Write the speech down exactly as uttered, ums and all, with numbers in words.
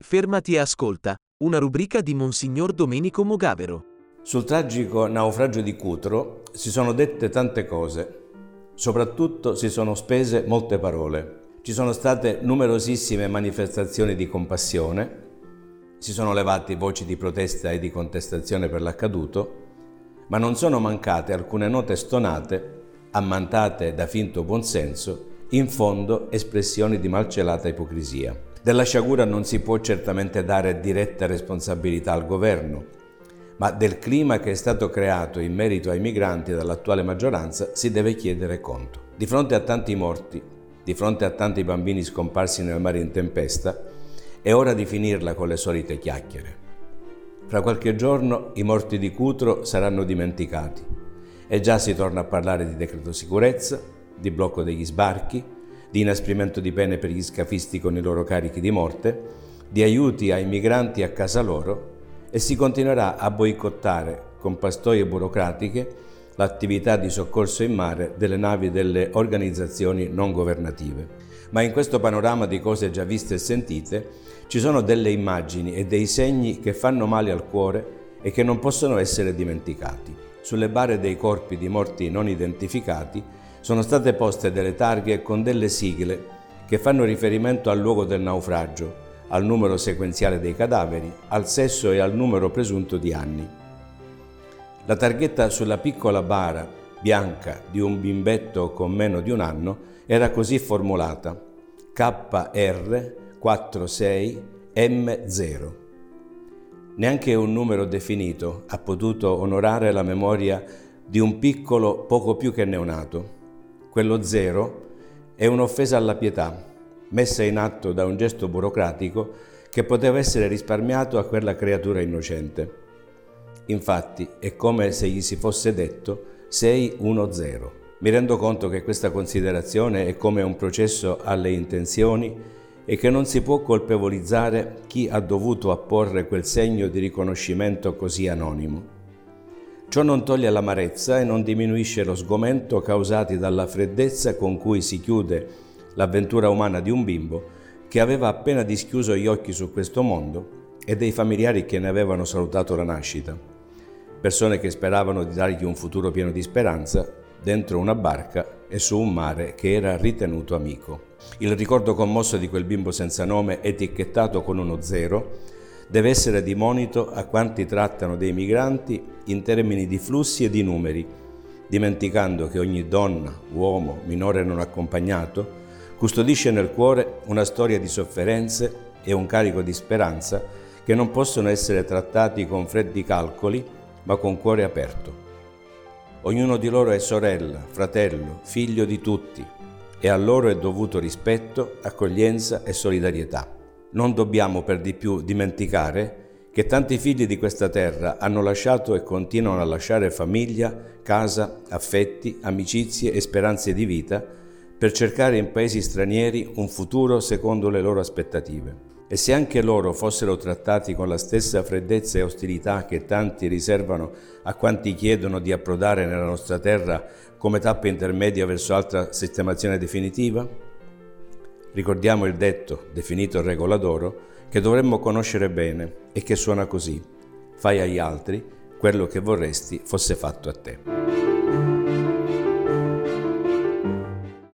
Fermati e ascolta, una rubrica di Monsignor Domenico Mogavero. Sul tragico naufragio di Cutro si sono dette tante cose, soprattutto si sono spese molte parole. Ci sono state numerosissime manifestazioni di compassione, si sono levate voci di protesta e di contestazione per l'accaduto, ma non sono mancate alcune note stonate, ammantate da finto buonsenso, in fondo espressioni di malcelata ipocrisia. Della sciagura non si può certamente dare diretta responsabilità al governo, ma del clima che è stato creato in merito ai migranti dall'attuale maggioranza si deve chiedere conto. Di fronte a tanti morti, di fronte a tanti bambini scomparsi nel mare in tempesta, è ora di finirla con le solite chiacchiere. Fra qualche giorno i morti di Cutro saranno dimenticati e già si torna a parlare di decreto sicurezza, di blocco degli sbarchi, di inasprimento di pene per gli scafisti con i loro carichi di morte, di aiuti ai migranti a casa loro e si continuerà a boicottare con pastoie burocratiche l'attività di soccorso in mare delle navi delle organizzazioni non governative. Ma in questo panorama di cose già viste e sentite ci sono delle immagini e dei segni che fanno male al cuore e che non possono essere dimenticati. Sulle bare dei corpi di morti non identificati sono state poste delle targhe con delle sigle che fanno riferimento al luogo del naufragio, al numero sequenziale dei cadaveri, al sesso e al numero presunto di anni. La targhetta sulla piccola bara bianca di un bimbetto con meno di un anno era così formulata: K R quarantasei M zero. Neanche un numero definito ha potuto onorare la memoria di un piccolo poco più che neonato. Quello zero è un'offesa alla pietà, messa in atto da un gesto burocratico che poteva essere risparmiato a quella creatura innocente. Infatti è come se gli si fosse detto sei uno zero. Mi rendo conto che questa considerazione è come un processo alle intenzioni e che non si può colpevolizzare chi ha dovuto apporre quel segno di riconoscimento così anonimo. Ciò non toglie l'amarezza e non diminuisce lo sgomento causati dalla freddezza con cui si chiude l'avventura umana di un bimbo che aveva appena dischiuso gli occhi su questo mondo e dei familiari che ne avevano salutato la nascita. Persone che speravano di dargli un futuro pieno di speranza dentro una barca e su un mare che era ritenuto amico. Il ricordo commosso di quel bimbo senza nome etichettato con uno zero deve essere di monito a quanti trattano dei migranti in termini di flussi e di numeri, dimenticando che ogni donna, uomo, minore non accompagnato custodisce nel cuore una storia di sofferenze e un carico di speranza che non possono essere trattati con freddi calcoli, ma con cuore aperto. Ognuno di loro è sorella, fratello, figlio di tutti e a loro è dovuto rispetto, accoglienza e solidarietà. Non dobbiamo per di più dimenticare che tanti figli di questa terra hanno lasciato e continuano a lasciare famiglia, casa, affetti, amicizie e speranze di vita per cercare in paesi stranieri un futuro secondo le loro aspettative. E se anche loro fossero trattati con la stessa freddezza e ostilità che tanti riservano a quanti chiedono di approdare nella nostra terra come tappa intermedia verso altra sistemazione definitiva? Ricordiamo il detto, definito regola d'oro, che dovremmo conoscere bene e che suona così: fai agli altri quello che vorresti fosse fatto a te.